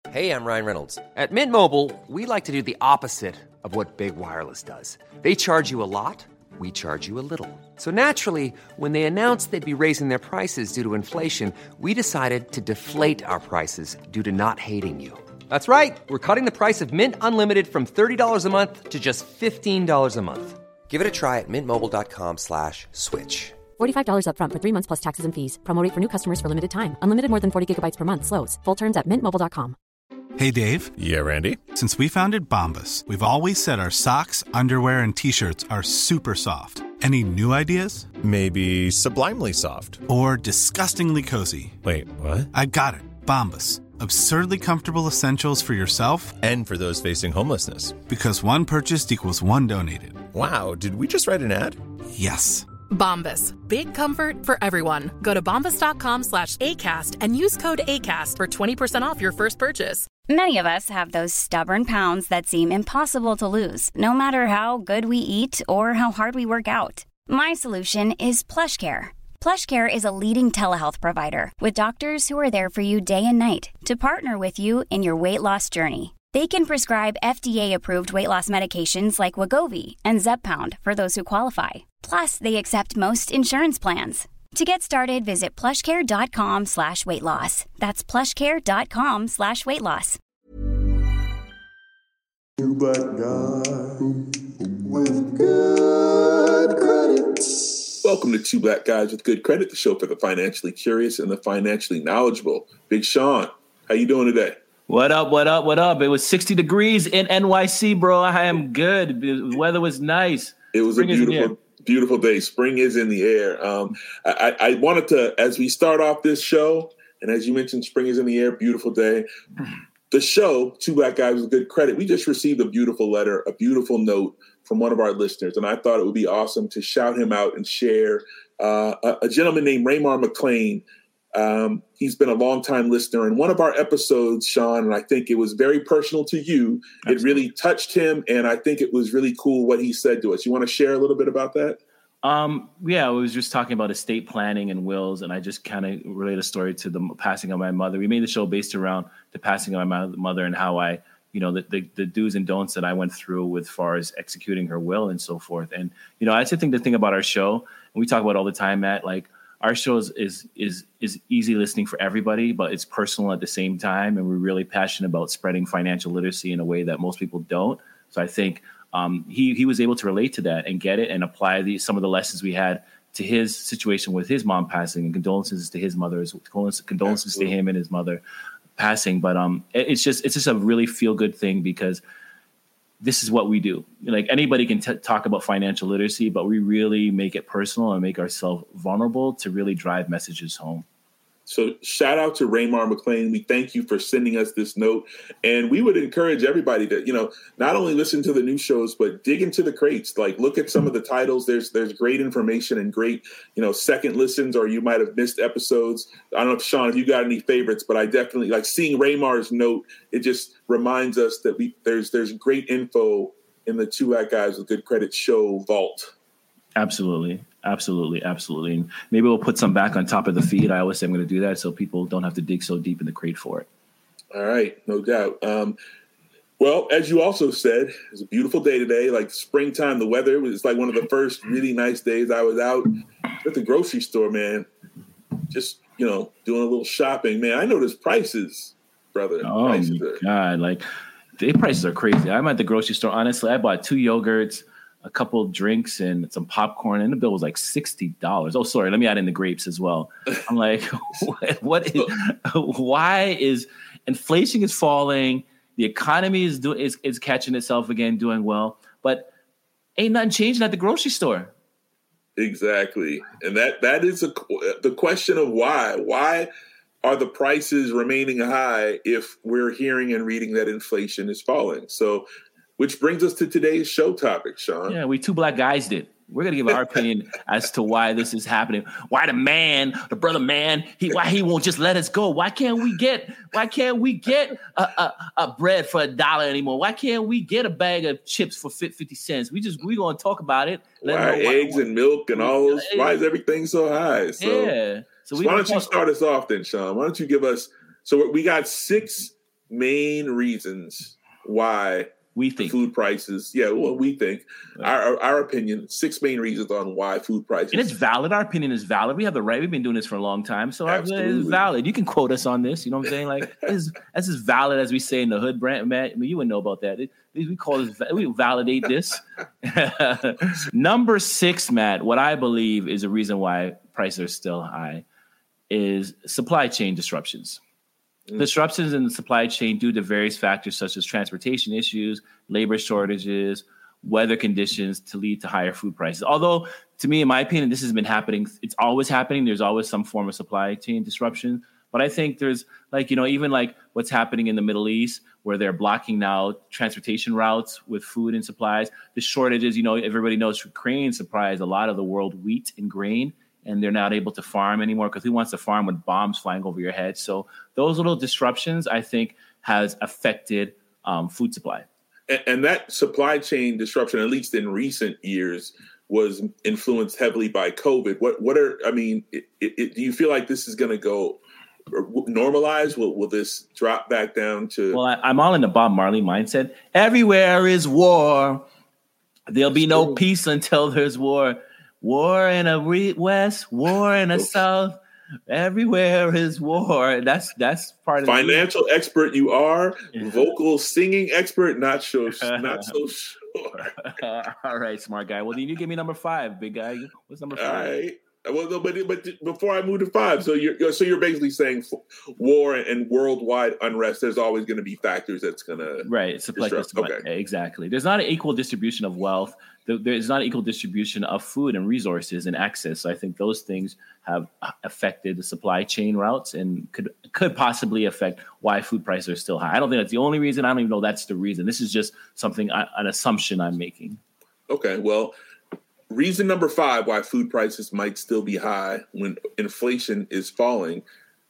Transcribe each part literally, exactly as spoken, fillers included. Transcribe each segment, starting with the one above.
Hey, I'm Ryan Reynolds. At Mint Mobile, we like to do the opposite of what Big Wireless does. They charge you a lot, we charge you a little. So naturally, when they announced they'd be raising their prices due to inflation, we decided to deflate our prices due to not hating you. That's right. We're cutting the price of Mint Unlimited from thirty dollars a month to just fifteen dollars a month. Give it a try at mintmobile.com slash switch. forty-five dollars up front for three months plus taxes and fees. Promo rate for new customers for limited time. Unlimited more than forty gigabytes per month. Slows full terms at mint mobile dot com. Hey, Dave. Yeah, Randy. Since we founded Bombas, we've always said our socks, underwear, and T-shirts are super soft. Any new ideas? Maybe sublimely soft. Or disgustingly cozy. Wait, what? I got it. Bombas. Absurdly comfortable essentials for yourself and for those facing homelessness. Because one purchased equals one donated. Wow, did we just write an ad? Yes. Bombas. Big comfort for everyone. Go to bombas.com slash ACAST and use code ACAST for twenty percent off your first purchase. Many of us have those stubborn pounds that seem impossible to lose, no matter how good we eat or how hard we work out. My solution is PlushCare. PlushCare is a leading telehealth provider with doctors who are there for you day and night to partner with you in your weight loss journey. They can prescribe F D A-approved weight loss medications like Wegovy and Zepbound for those who qualify. Plus, they accept most insurance plans. To get started, visit plushcare.com slash weight loss. That's plushcare.com slash weight loss. You black guy with good credit. Welcome to Two Black Guys with Good Credit, the show for the financially curious and the financially knowledgeable. Big Sean, how you doing today? What up, what up, what up? It was sixty degrees in N Y C, bro. I am good. The weather was nice. It was Spring a beautiful, beautiful day. Spring is in the air. Um, I, I wanted to, as we start off this show, and as you mentioned, spring is in the air, beautiful day. The show, Two Black Guys with Good Credit, we just received a beautiful letter, a beautiful note from one of our listeners, and I thought it would be awesome to shout him out and share uh, a, a gentleman named Raymar McLean. Um, he's been a longtime listener, and one of our episodes, Sean, and I think it was very personal to you. Absolutely. It really touched him, and I think it was really cool what he said to us. You want to share a little bit about that? Um, yeah, I was just talking about estate planning and wills, and I just kind of relate a story to the passing of my mother. We made the show based around the passing of my mother and how I, you know, the, the, the do's and don'ts that I went through with far as executing her will and so forth. And, you know, I just think the thing about our show, and we talk about all the time, Matt, like, our show is, is is is easy listening for everybody, but it's personal at the same time. And we're really passionate about spreading financial literacy in a way that most people don't. So I think um, he he was able to relate to that and get it and apply the, some of the lessons we had to his situation with his mom passing, and condolences to his mother, condolences, condolences to him and his mother passing. But um, it, it's just it's just a really feel good thing because this is what we do. Like anybody can t- talk about financial literacy, but we really make it personal and make ourselves vulnerable to really drive messages home. So shout out to Raymar McLean. We thank you for sending us this note. And we would encourage everybody to, you know, not only listen to the new shows, but dig into the crates. Like look at some of the titles. There's there's great information and great, you know, second listens, or you might have missed episodes. I don't know if Sean, if you got any favorites, but I definitely like seeing Raymar's note. It just reminds us that we there's there's great info in the Two Black Guys with Good Credit show vault. Absolutely. Absolutely. Absolutely. And maybe we'll put some back on top of the feed. I always say I'm going to do that so people don't have to dig so deep in the crate for it. All right. No doubt. Um, well, as you also said, it's a beautiful day today, like springtime. The weather was like one of the first really nice days. I was out at the grocery store, man, just, you know, doing a little shopping, man. I noticed prices, brother. Oh, prices my are- God. Like the prices are crazy. I'm at the grocery store. Honestly, I bought two yogurts, a couple of drinks, and some popcorn, and the bill was like sixty dollars. Oh, sorry. Let me add in the grapes as well. I'm like, what, what is, why is inflation is falling? The economy is doing is, is catching itself again, doing well, but ain't nothing changing at the grocery store. Exactly. And that that is a, the question of why. Why are the prices remaining high if we're hearing and reading that inflation is falling? So, which brings us to today's show topic, Sean. Yeah, we two black guys did. We're going to give our opinion as to why this is happening. Why the man, the brother man, he why he won't just let us go? Why can't we get why can't we get a, a, a bread for a dollar anymore? Why can't we get a bag of chips for fifty cents? We just we going to talk about it. Why are eggs why, and milk and all those? Why is everything so high? So, yeah. So, so we why don't talk- you start us off then, Sean? Why don't you give us? So we got six main reasons why we think food prices. Yeah, well, we think our, our our opinion. Six main reasons on why food prices. And it's valid. Our opinion is valid. We have the right. We've been doing this for a long time, so our opinion Absolutely. is valid. You can quote us on this. You know what I'm saying? Like this is, that's as valid as we say in the hood, Brand. Matt, I mean, you wouldn't know about that. It, we call this. We validate this. Number six, Matt. What I believe is a reason why prices are still high is supply chain disruptions. Mm. Disruptions in the supply chain due to various factors such as transportation issues, labor shortages, weather conditions to lead to higher food prices. Although, to me, in my opinion, this has been happening. It's always happening. There's always some form of supply chain disruption. But I think there's like, you know, even like what's happening in the Middle East where they're blocking now transportation routes with food and supplies. The shortages, you know, everybody knows Ukraine supplies a lot of the world wheat and grain, and they're not able to farm anymore because who wants to farm with bombs flying over your head? So those little disruptions, I think, has affected um, food supply. And, and that supply chain disruption, at least in recent years, was influenced heavily by COVID. What, what are, I mean, it, it, do you feel like this is going to go normalize? Will, will this drop back down to? Well, I, I'm all in the Bob Marley mindset. Everywhere is war. There'll be no peace until there's war. War in a re- west, war in a okay. south. Everywhere is war. That's that's part of financial the expert. You are yeah. vocal singing expert. Not so not so sure. All right, smart guy. Well, then you give me number five, big guy. What's number five? All right. Well, no, but but before I move to five, so you're so you're basically saying war and worldwide unrest. There's always going to be factors that's going to right. It's like this, okay. Exactly. There's not an equal distribution of wealth. There's not an equal distribution of food and resources and access. So I think those things have affected the supply chain routes and could could possibly affect why food prices are still high. I don't think that's the only reason. I don't even know that's the reason. This is just something, an assumption I'm making. Okay. Well. Reason number five why food prices might still be high when inflation is falling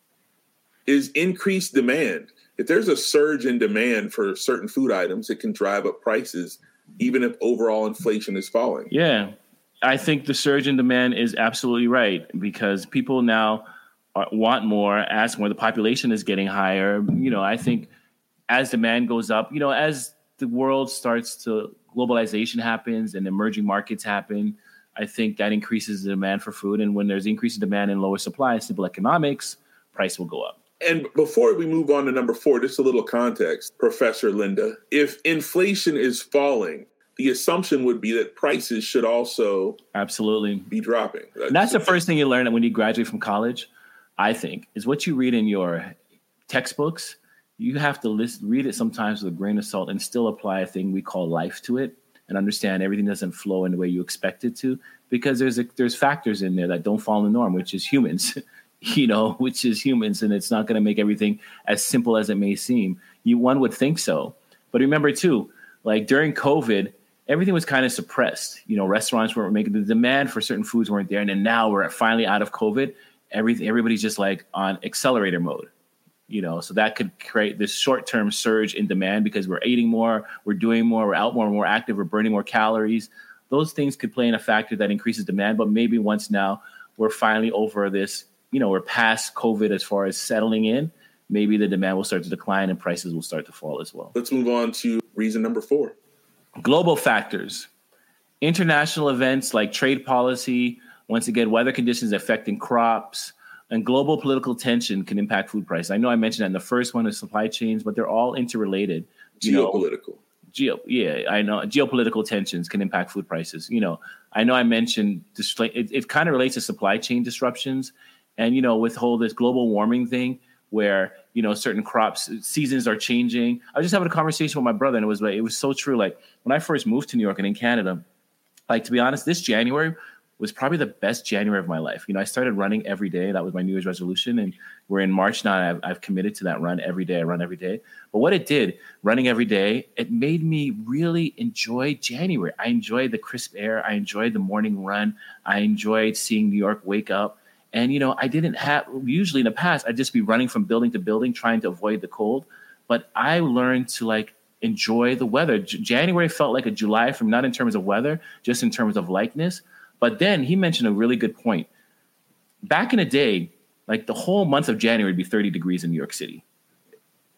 is increased demand. If there's a surge in demand for certain food items, it can drive up prices, even if overall inflation is falling. Yeah, I think the surge in demand is absolutely right because people now are, want more, ask more. The population is getting higher. You know, I think as demand goes up, you know, as the world starts to globalization happens and emerging markets happen, I think that increases the demand for food. And when there's increased demand and lower supply, simple economics, price will go up. And before we move on to number four, just a little context, Professor Linda. If inflation is falling, the assumption would be that prices should also absolutely be dropping. That's, and that's the first thing you learn when you graduate from college, I think, is what you read in your textbooks. You have to list, read it sometimes with a grain of salt and still apply a thing we call life to it and understand everything doesn't flow in the way you expect it to because there's a, there's factors in there that don't follow the norm, which is humans, you know, which is humans. And it's not going to make everything as simple as it may seem. You One would think so. But remember, too, like during COVID, everything was kind of suppressed. You know, restaurants weren't making the demand for certain foods weren't there. And then now we're finally out of COVID. Everything, everybody's just like on accelerator mode. You know, so that could create this short-term surge in demand because we're eating more, we're doing more, we're out more, we're more active, we're burning more calories. Those things could play in a factor that increases demand. But maybe once now we're finally over this, you know, we're past COVID as far as settling in, maybe the demand will start to decline and prices will start to fall as well. Let's move on to reason number four. Global factors. International events like trade policy, once again, weather conditions affecting crops, and global political tension can impact food prices. I know I mentioned that in the first one, the supply chains, but they're all interrelated. You Geopolitical. Know, geo, yeah, I know. Geopolitical tensions can impact food prices. You know, I know I mentioned this, it, it kind of relates to supply chain disruptions. And, you know, with whole this global warming thing where, you know, certain crops, seasons are changing. I was just having a conversation with my brother and it was like, it was so true. Like when I first moved to New York and in Canada, like, to be honest, this January was probably the best January of my life. You know, I started running every day. That was my New Year's resolution. And we're in March now. And I've, I've committed to that run every day. I run every day. But what it did, running every day, it made me really enjoy January. I enjoyed the crisp air. I enjoyed the morning run. I enjoyed seeing New York wake up. And, you know, I didn't have, usually in the past, I'd just be running from building to building, trying to avoid the cold. But I learned to like enjoy the weather. J- January felt like a July from not in terms of weather, just in terms of likeness. But then he mentioned a really good point. Back in the day, like the whole month of January would be thirty degrees in New York City.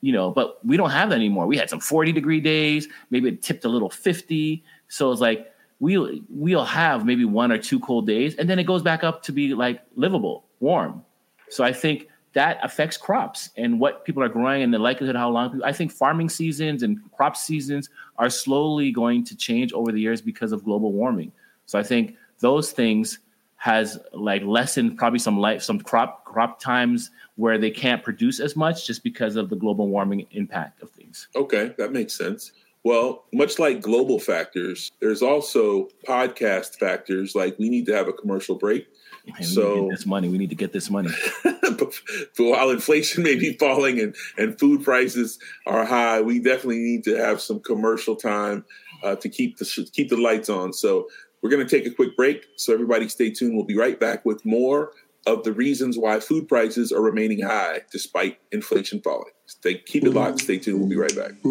you know, but we don't have that anymore. We had some forty degree days, maybe it tipped a little fifty. So it's like we'll, we'll have maybe one or two cold days, and then it goes back up to be like livable, warm. So I think that affects crops and what people are growing and the likelihood of how long. I think farming seasons and crop seasons are slowly going to change over the years because of global warming. So I think those things has like lessened probably some life, some crop crop times where they can't produce as much just because of the global warming impact of things. Okay, that makes sense. Well, much like global factors, there's also podcast factors. Like we need to have a commercial break. Man, so we need to get this money. We need to get this money. But while inflation may be falling and, and food prices are high, we definitely need to have some commercial time uh, to keep the keep the lights on. So we're going to take a quick break. So everybody stay tuned. We'll be right back with more of the reasons why food prices are remaining high despite inflation falling. Stay, keep it locked. Stay tuned. We'll be right back.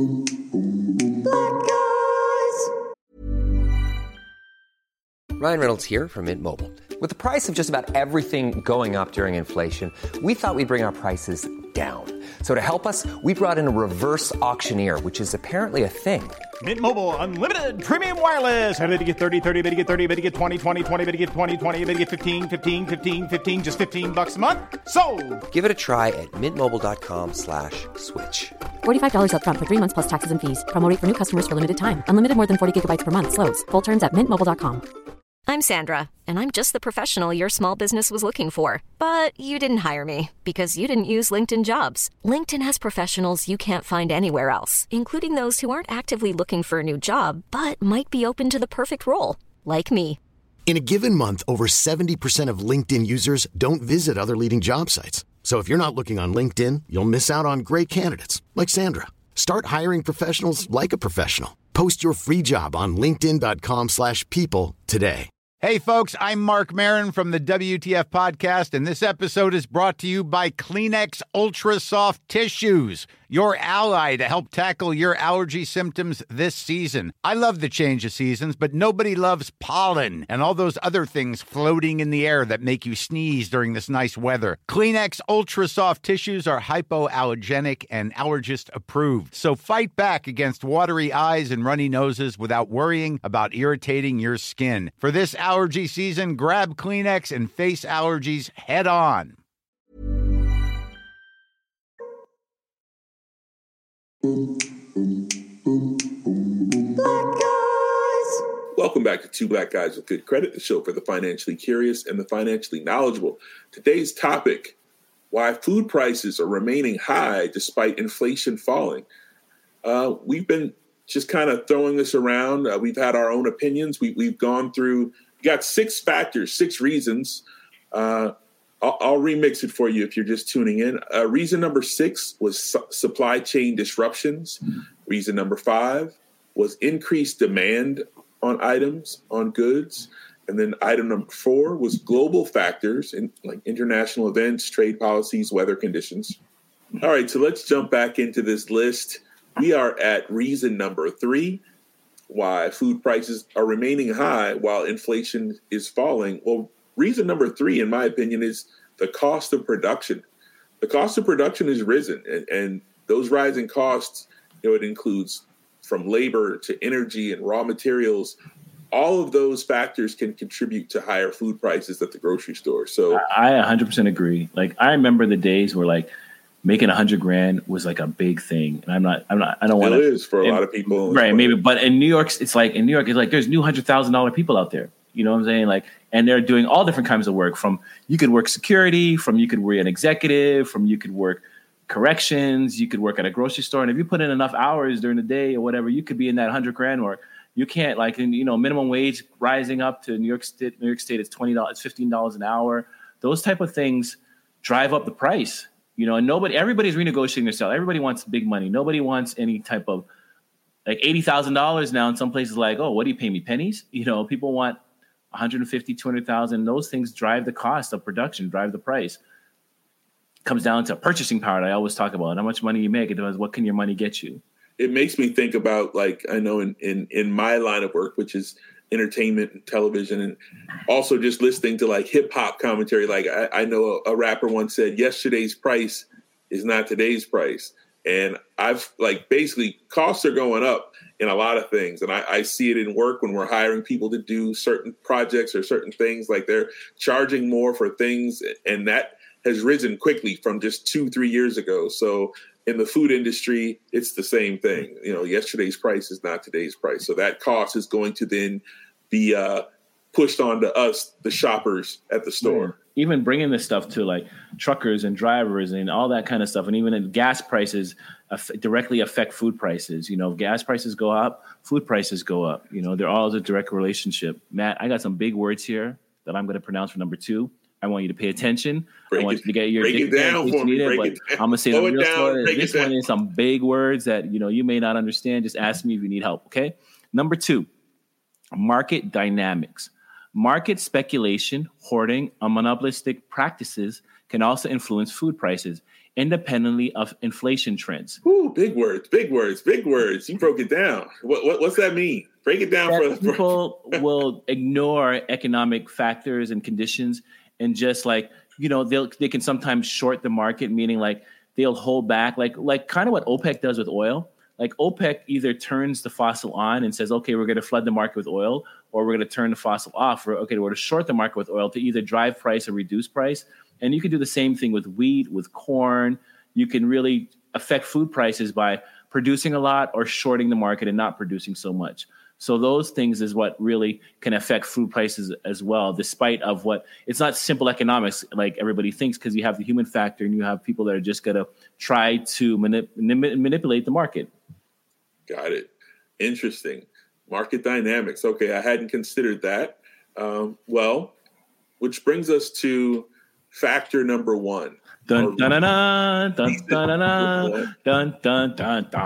Ryan Reynolds here from Mint Mobile. With the price of just about everything going up during inflation, we thought we'd bring our prices down. So to help us, we brought in a reverse auctioneer, which is apparently a thing. Mint Mobile Unlimited Premium Wireless. How to get thirty, thirty, how to get thirty, how to get twenty, twenty, twenty, how to get twenty, twenty, how to get fifteen, fifteen, fifteen, fifteen, just fifteen bucks a month? Sold! Give it a try at mintmobile.com slash switch. forty-five dollars up front for three months plus taxes and fees. Promo rate for new customers for limited time. Unlimited more than forty gigabytes per month. Slows full terms at mint mobile dot com. I'm Sandra, and I'm just the professional your small business was looking for. But you didn't hire me because you didn't use LinkedIn Jobs. LinkedIn has professionals you can't find anywhere else, including those who aren't actively looking for a new job, but might be open to the perfect role, like me. In a given month, over seventy percent of LinkedIn users don't visit other leading job sites. So if you're not looking on LinkedIn, you'll miss out on great candidates like Sandra. Start hiring professionals like a professional. Post your free job on linkedin dot com slash people today. Hey, folks, I'm Mark Maron from the W T F Podcast, and this episode is brought to you by Kleenex Ultra Soft Tissues, your ally to help tackle your allergy symptoms this season. I love the change of seasons, but nobody loves pollen and all those other things floating in the air that make you sneeze during this nice weather. Kleenex Ultra Soft Tissues are hypoallergenic and allergist approved, so fight back against watery eyes and runny noses without worrying about irritating your skin. For this allergy season, grab Kleenex and face allergies head on. Welcome back to Two Black Guys with Good Credit, the show for the financially curious and the financially knowledgeable. Today's topic, why food prices are remaining high despite inflation falling. Uh, we've been just kind of throwing this around. Uh, we've had our own opinions. We, we've gone through, we got six factors, six reasons. Uh, I'll, I'll remix it for you if you're just tuning in. Uh, reason number six was su- supply chain disruptions. Mm-hmm. Reason number five was increased demand on items, on goods. And then item number four was global factors in like international events, trade policies, weather conditions. Mm-hmm. All right, so let's jump back into this list. We are at reason number three, why food prices are remaining high while inflation is falling. Well, reason number three, in my opinion, is the cost of production. The cost of production has risen, and, and those rising costs, you know, it includes from labor to energy and raw materials. All of those factors can contribute to higher food prices at the grocery store. So I one hundred percent agree. Like I remember the days where like making a hundred grand was like a big thing, and I'm not, I'm not, I don't want to. It is for a and, lot of people, right? Maybe, but in New York, it's like in New York, it's like there's new hundred thousand dollar people out there. You know what I'm saying? Like, and they're doing all different kinds of work. From you could work security, from you could be an executive, from you could work corrections, you could work at a grocery store, and if you put in enough hours during the day or whatever, you could be in that hundred grand mark. You can't like, in, you know, minimum wage rising up to New York State. New York State, it's twenty dollars, it's fifteen dollars an hour. Those type of things drive up the price. You know, and nobody, everybody's renegotiating their salary. Everybody wants big money. Nobody wants any type of like eighty thousand dollars now. In some places, like, oh, what do you pay me, pennies? You know, people want one hundred fifty, two hundred thousand. Those things drive the cost of production, drive the price. It comes down to purchasing power. I always talk about how much money you make. It depends what can your money get you. It makes me think about, like, I know in, in, in my line of work, which is entertainment and television, and also just listening to like hip hop commentary. Like I, I know a, a rapper once said, yesterday's price is not today's price. And I've like basically costs are going up in a lot of things. And I, I see it in work when we're hiring people to do certain projects or certain things, like they're charging more for things. And that has risen quickly from just two, three years ago. So in the food industry, it's the same thing. You know, yesterday's price is not today's price. So that cost is going to then be uh, pushed on to us, the shoppers at the store. Even bringing this stuff to like truckers and drivers and all that kind of stuff. And even in gas prices aff- directly affect food prices. You know, if gas prices go up, food prices go up. You know, they're all a direct relationship. Matt, I got some big words here that I'm going to pronounce for number two. I want you to pay attention. Break I want it, you to get your break it down for me. It, break but it down. I'm going to say Slow the it real down, story. break This it one down. is some big words that, you know, you may not understand. Just ask me if you need help, okay? Number two, market dynamics. Market speculation, hoarding, and monopolistic practices can also influence food prices independently of inflation trends. Ooh, big words, big words, big words. You broke it down. What, what what's that mean? Break it down That for people will ignore economic factors and conditions and just like, you know, they'll they can sometimes short the market, meaning like they'll hold back, like like kind of what OPEC does with oil. Like OPEC either turns the fossil on and says, okay, we're going to flood the market with oil, or we're going to turn the fossil off. Or, okay, we're going to short the market with oil to either drive price or reduce price. And you can do the same thing with wheat, with corn. You can really affect food prices by producing a lot or shorting the market and not producing so much. So those things is what really can affect food prices as well, despite of what it's not simple economics like everybody thinks, because you have the human factor and you have people that are just going to try to manip- manipulate the market. Got it. Interesting. Market dynamics. Okay, I hadn't considered that. Um, well, which brings us to factor number one. Dun dun dun dun dun dun dun dun dun dun dun.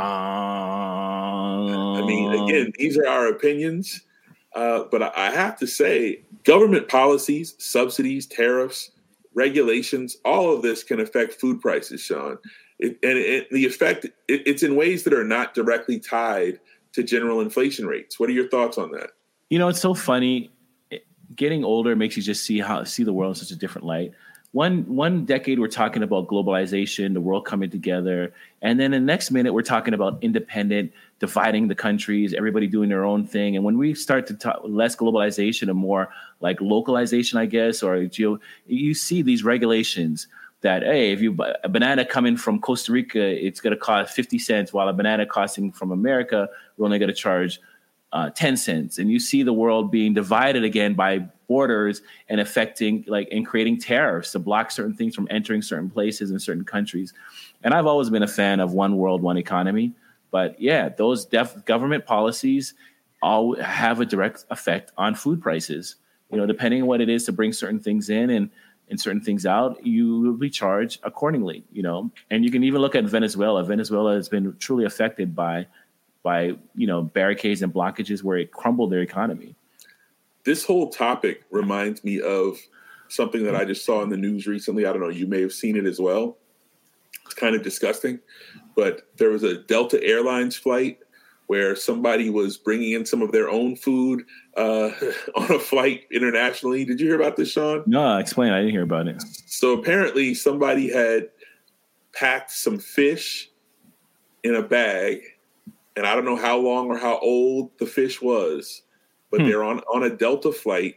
I mean, again, these are our opinions, uh, but I have to say, government policies, subsidies, tariffs, regulations, all of this can affect food prices, Sean. It, and it, the effect, it, it's in ways that are not directly tied to general inflation rates. What are your thoughts on that? You know, it's so funny. Getting older makes you just see how see the world in such a different light. One one decade we're talking about globalization, the world coming together, and then the next minute we're talking about independent, dividing the countries, everybody doing their own thing. And when we start to talk less globalization and more like localization, I guess, or geo, you see these regulations that, hey, if you buy a banana coming from Costa Rica, it's going to cost fifty cents, while a banana costing from America, we're only going to charge uh, ten cents. And you see the world being divided again by borders and affecting, like, and creating tariffs to block certain things from entering certain places in certain countries. And I've always been a fan of one world, one economy. But yeah, those def- government policies all have a direct effect on food prices. You know, depending on what it is to bring certain things in and and certain things out, you will be charged accordingly, you know. And you can even look at Venezuela. Venezuela has been truly affected by, by you know, barricades and blockages where it crumbled their economy. This whole topic reminds me of something that I just saw in the news recently. I don't know, you may have seen it as well. It's kind of disgusting, but there was a Delta Airlines flight where somebody was bringing in some of their own food uh, on a flight internationally. Did you hear about this, Sean? No, explain. I didn't hear about it. So apparently somebody had packed some fish in a bag, and I don't know how long or how old the fish was, but hmm. they're on, on a Delta flight,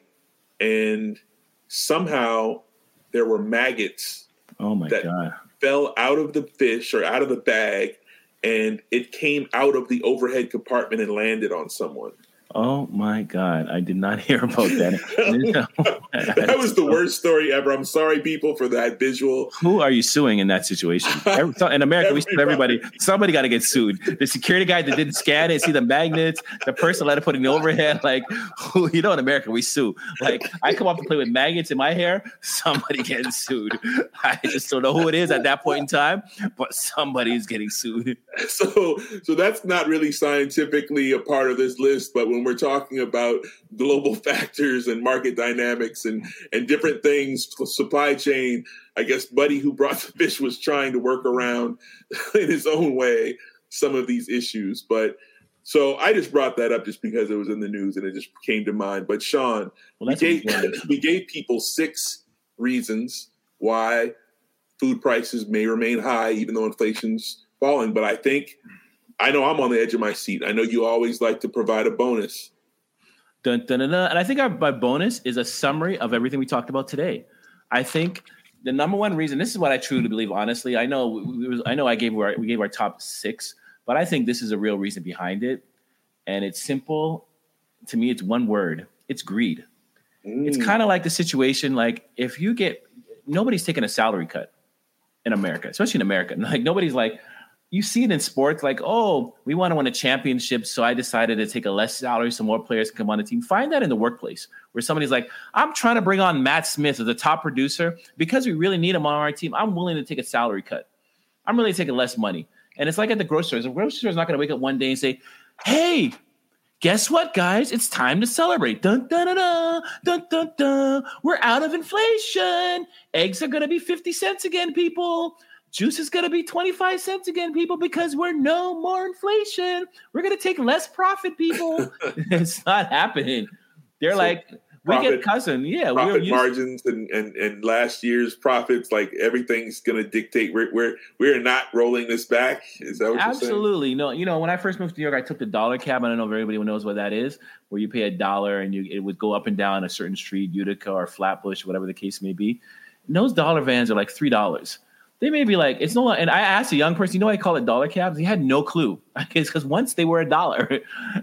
and somehow there were maggots oh my that God. fell out of the fish or out of the bag, and it came out of the overhead compartment and landed on someone. Oh, my God. I did not hear about that. That was the worst story ever. I'm sorry, people, for that visual. Who are you suing in that situation? In America, we sue everybody. Somebody got to get sued. The security guy that didn't scan it, see the magnets, the person let it put in the overhead. Like, who, you know, in America, we sue. Like, I come up and play with magnets in my hair, somebody getting sued. I just don't know who it is at that point in time, but somebody's getting sued. So, so that's not really scientifically a part of this list, but when we're talking about global factors and market dynamics and, and different things, supply chain, I guess Buddy, who brought the fish, was trying to work around in his own way some of these issues. But so I just brought that up just because it was in the news and it just came to mind. But Sean, well, we, gave, we gave people six reasons why food prices may remain high, even though inflation's falling, but I think I know I'm on the edge of my seat. I know you always like to provide a bonus. Dun, dun, dun, dun. And I think our my bonus is a summary of everything we talked about today. I think the number one reason, this is what I truly believe, honestly. I know we, we, I know I gave our, we gave our top six, but I think this is a real reason behind it. And it's simple. To me, it's one word. It's greed. Mm. It's kind of like the situation, like if you get, nobody's taking a salary cut in America, especially in America. Like nobody's like, you see it in sports, like, oh, we want to win a championship, so I decided to take a less salary so more players can come on the team. Find that in the workplace where somebody's like, I'm trying to bring on Matt Smith as a top producer because we really need him on our team. I'm willing to take a salary cut. I'm really taking less money. And it's like at the grocery store. The grocery store is not going to wake up one day and say, hey, guess what, guys? It's time to celebrate. Dun, dun, dun, dun, dun, dun, dun. We're out of inflation. Eggs are going to be fifty cents again, people. Juice is going to be twenty-five cents again, people, because we're no more inflation. We're going to take less profit, people. It's not happening. They're so like, we profit, get cousin. Yeah. Profit we're margins and, and, and last year's profits, like everything's going to dictate. We're, we're, we're not rolling this back. Is that what Absolutely. you're saying? No, you know, when I first moved to New York, I took the dollar cab. I don't know if everybody knows what that is, where you pay a dollar and you it would go up and down a certain street, Utica or Flatbush, whatever the case may be. And those dollar vans are like three dollars. They may be like, it's no, and I asked a young person, you know why I call it dollar cabs? He had no clue. It's because once they were a dollar.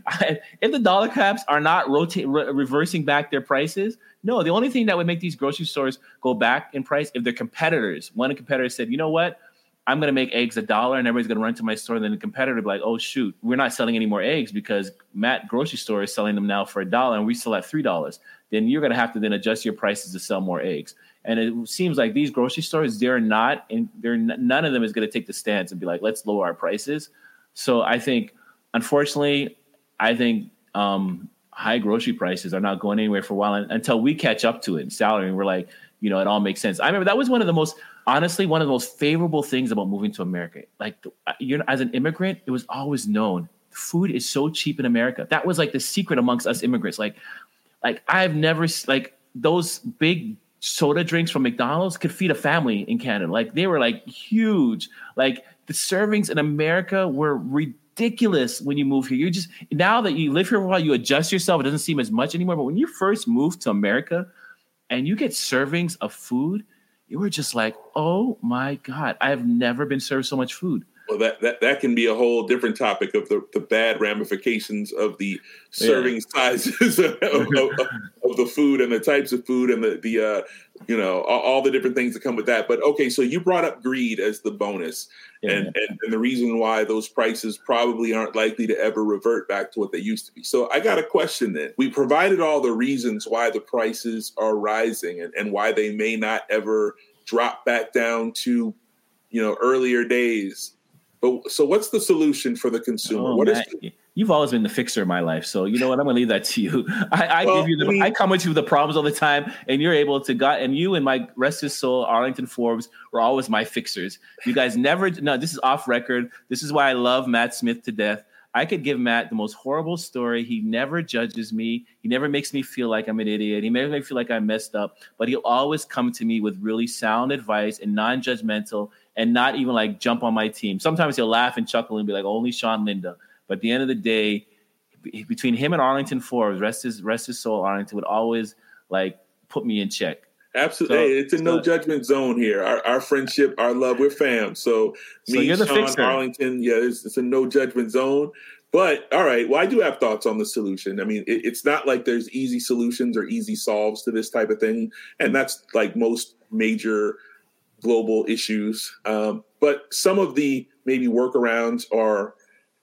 If the dollar cabs are not rotate, re- reversing back their prices, no, the only thing that would make these grocery stores go back in price if their competitors, one competitor said, you know what, I'm going to make eggs a dollar and everybody's going to run to my store. Then the competitor would be like, oh, shoot, we're not selling any more eggs because Matt grocery store is selling them now for a dollar and we sell at three dollars. Then you're going to have to then adjust your prices to sell more eggs. And it seems like these grocery stores, they're not, and they're none of them is going to take the stance and be like, let's lower our prices. So I think, unfortunately, I think um, high grocery prices are not going anywhere for a while until we catch up to it in salary. And we're like, you know, it all makes sense. I remember that was one of the most, honestly, one of the most favorable things about moving to America. Like, you know, as an immigrant, it was always known food is so cheap in America. That was like the secret amongst us immigrants. Like, like I've never, like those big soda drinks from McDonald's could feed a family in Canada. Like they were like huge. Like the servings in America were ridiculous when you move here. You just, now that you live here for a while, you adjust yourself. It doesn't seem as much anymore. But when you first moved to America and you get servings of food, you were just like, oh my God, I have never been served so much food. Well, that, that, that can be a whole different topic of the, the bad ramifications of the serving yeah. sizes of, of, of the food and the types of food and the, the uh, you know, all, all the different things that come with that. But, okay, so you brought up greed as the bonus yeah. and, and, and the reason why those prices probably aren't likely to ever revert back to what they used to be. So I got a question then. We provided all the reasons why the prices are rising and, and why they may not ever drop back down to, you know, earlier days. But, so what's the solution for the consumer? Oh, what Matt, is the- you've always been the fixer in my life. So you know what? I'm going to leave that to you. I, I well, give you the, I, mean, I come with you with the problems all the time and you're able to God and you and my rest his soul, Arlington Forbes were always my fixers. You guys never, no, this is off record. This is why I love Matt Smith to death. I could give Matt the most horrible story. He never judges me. He never makes me feel like I'm an idiot. He makes me feel like I messed up, but he'll always come to me with really sound advice and non-judgmental and not even like jump on my team. Sometimes he'll laugh and chuckle and be like, only Sean Linda. But at the end of the day, between him and Arlington Forbes, rest his, rest his soul, Arlington would always like put me in check. Absolutely. So, hey, it's a no so, judgment zone here. Our, our friendship, our love, we're fam. So, so me, you're the Sean, fixer. Arlington, yeah, it's, it's a no judgment zone. But all right, well, I do have thoughts on the solution. I mean, it, it's not like there's easy solutions or easy solves to this type of thing. And that's like most major global issues. Um, but some of the maybe workarounds are,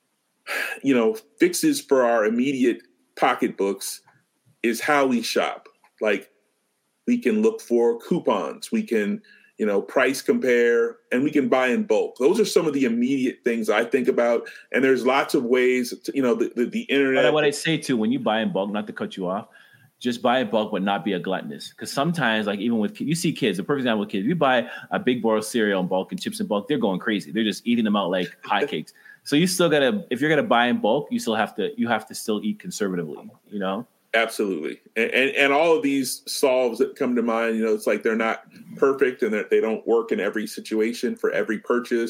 you know, fixes for our immediate pocketbooks is how we shop. Like we can look for coupons. We can, you know, price compare, and we can buy in bulk. Those are some of the immediate things I think about. And there's lots of ways, to, you know, the, the, the internet. But what I say too, when you buy in bulk, not to cut you off, just buy in bulk, but not be a gluttonous. Because sometimes, like even with you see kids, the perfect example with kids, if you buy a big bowl of cereal in bulk and chips in bulk, they're going crazy. They're just eating them out like hotcakes. So you still gotta, if you're gonna buy in bulk, you still have to, you have to still eat conservatively. You know. Absolutely. And, and and all of these solves that come to mind, you know, it's like they're not perfect and that they don't work in every situation for every purchase.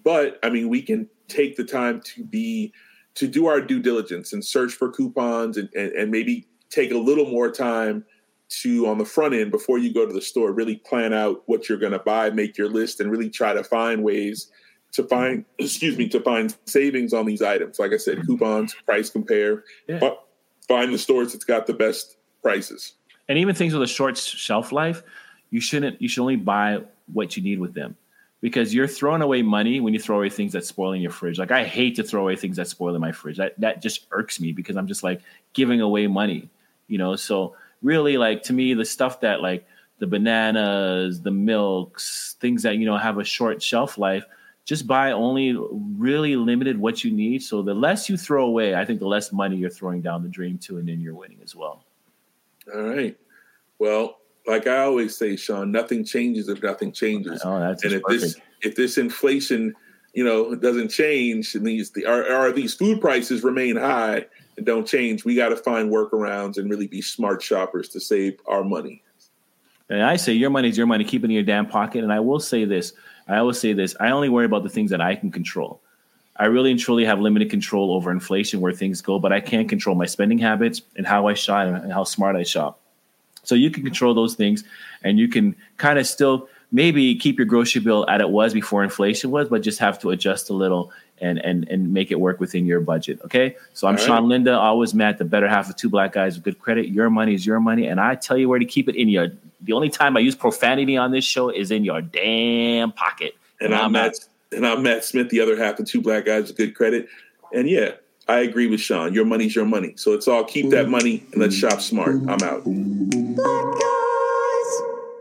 but I mean, we can take the time to be to do our due diligence and search for coupons and, and, and maybe take a little more time to, on the front end, before you go to the store, really plan out what you're going to buy, make your list, and really try to find ways to find, excuse me, to find savings on these items. Like I said, coupons, price compare, yeah. but find the stores that's got the best prices. And even things with a short shelf life, you shouldn't, you should only buy what you need with them. Because you're throwing away money when you throw away things that spoil in your fridge. Like, I hate to throw away things that spoil in my fridge. That that just irks me because I'm just like giving away money, you know? So really, like, to me, the stuff that, like, the bananas, the milks, things that, you know, have a short shelf life, just buy only really limited what you need. So the less you throw away, I think the less money you're throwing down the drain too, and then you're winning as well. All right. Well, like I always say, Sean, nothing changes if nothing changes. Oh, that's and if perfect. this if this inflation, you know, doesn't change, and these the, are, are these food prices remain high and don't change, we got to find workarounds and really be smart shoppers to save our money. And I say your money is your money. Keep it in your damn pocket. And I will say this. I always say this. I only worry about the things that I can control. I really and truly have limited control over inflation, where things go, but I can control my spending habits and how I shop and how smart I shop. So you can control those things, and you can kind of still maybe keep your grocery bill at it was before inflation was, but just have to adjust a little and and and make it work within your budget. Okay. So I'm All right. Sean Linda, always Matt, the better half of Two Black Guys with Good Credit. Your money is your money. And I tell you where to keep it in your, the only time I use profanity on this show is in your damn pocket. And, and I'm Matt, and I'm Matt Smith, the other half of Two Black Guys with Good Credit. And yeah, I agree with Sean. Your money's your money. So it's all keep that money and let's shop smart. I'm out. Black Guys.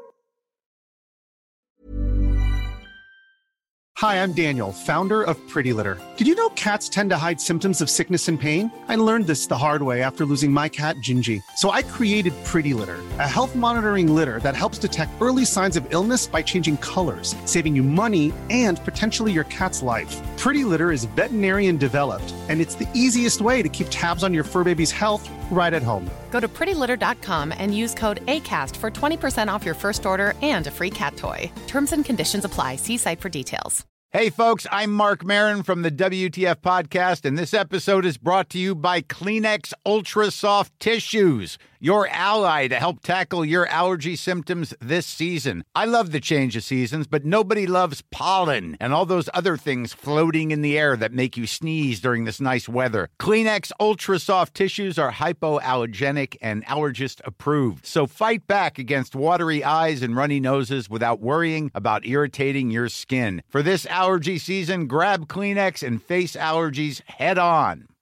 Hi, I'm Daniel, founder of Pretty Litter. Did you know cats tend to hide symptoms of sickness and pain? I learned this the hard way after losing my cat, Gingy. So I created Pretty Litter, a health monitoring litter that helps detect early signs of illness by changing colors, saving you money and potentially your cat's life. Pretty Litter is veterinarian developed, and it's the easiest way to keep tabs on your fur baby's health right at home. Go to pretty litter dot com and use code ACAST for twenty percent off your first order and a free cat toy. Terms and conditions apply. See site for details. Hey, folks, I'm Mark Maron from the W T F Podcast, and this episode is brought to you by Kleenex Ultra Soft Tissues, your ally to help tackle your allergy symptoms this season. I love the change of seasons, but nobody loves pollen and all those other things floating in the air that make you sneeze during this nice weather. Kleenex Ultra Soft Tissues are hypoallergenic and allergist approved, so fight back against watery eyes and runny noses without worrying about irritating your skin. For this allergy season, grab Kleenex and face allergies head on.